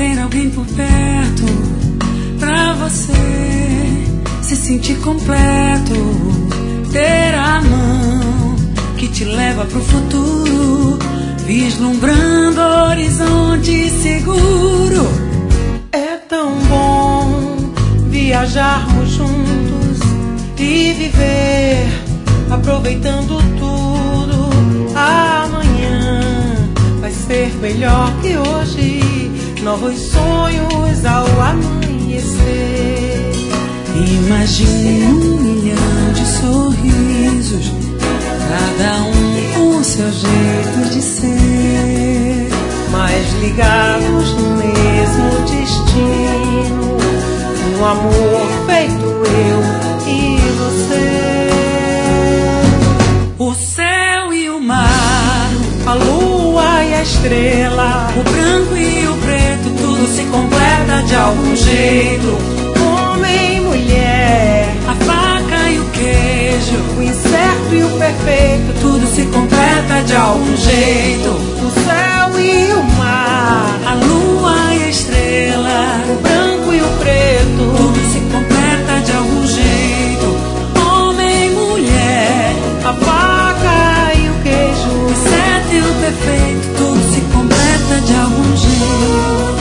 ter alguém por perto pra você se sentir completo, ter a mão que te leva pro futuro, vislumbrando horizonte seguro. É tão bom viajarmos juntos e viver, aproveitando tudo. Amanhã vai ser melhor que hoje, novos sonhos ao amanhecer. Imagine 1 milhão de sorrisos, cada um com o seu jeito de ser, mas ligados no mesmo destino, um amor feito eu e você. O céu e o mar, a lua e a estrela, o branco e o preto, tudo se completa de algum jeito. Homem e mulher, a faca e o queijo, o incerto e o perfeito, tudo se completa de algum jeito. O céu e o mar, a lua e a estrela, o branco e o preto, tudo se completa de algum jeito. Homem e mulher, a faca e o queijo, o certo e o perfeito, tudo se completa de algum jeito.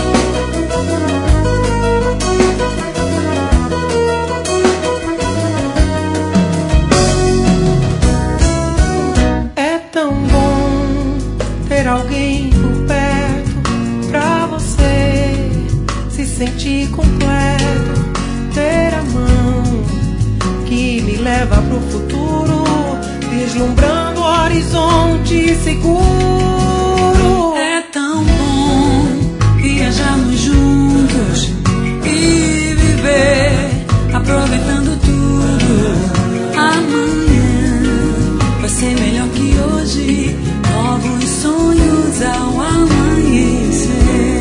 É tão bom ter alguém por perto pra você se sentir completo, ter a mão que me leva pro futuro, vislumbrando o horizonte seguro. É tão bom viajarmos juntos e viver, aproveitando tudo. Amanhã vai ser melhor que hoje, novos sonhos ao amanhecer.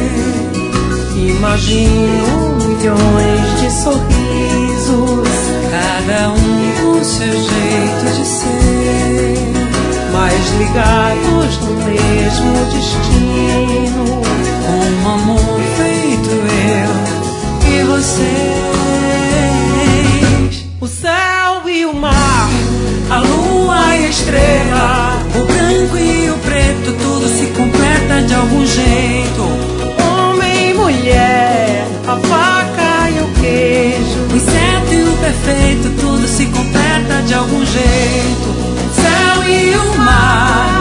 Imagino milhões de sorrisos, cada um com seu jeito de ser, mas ligados no mesmo destino, um amor feito eu e vocês. o céu e o mar, A lua e a estrela, o branco e o preto, tudo se completa de algum jeito. homem e mulher, a faca e o queijo, O incerto e o perfeito, tudo se completa de algum jeito. O céu e o mar,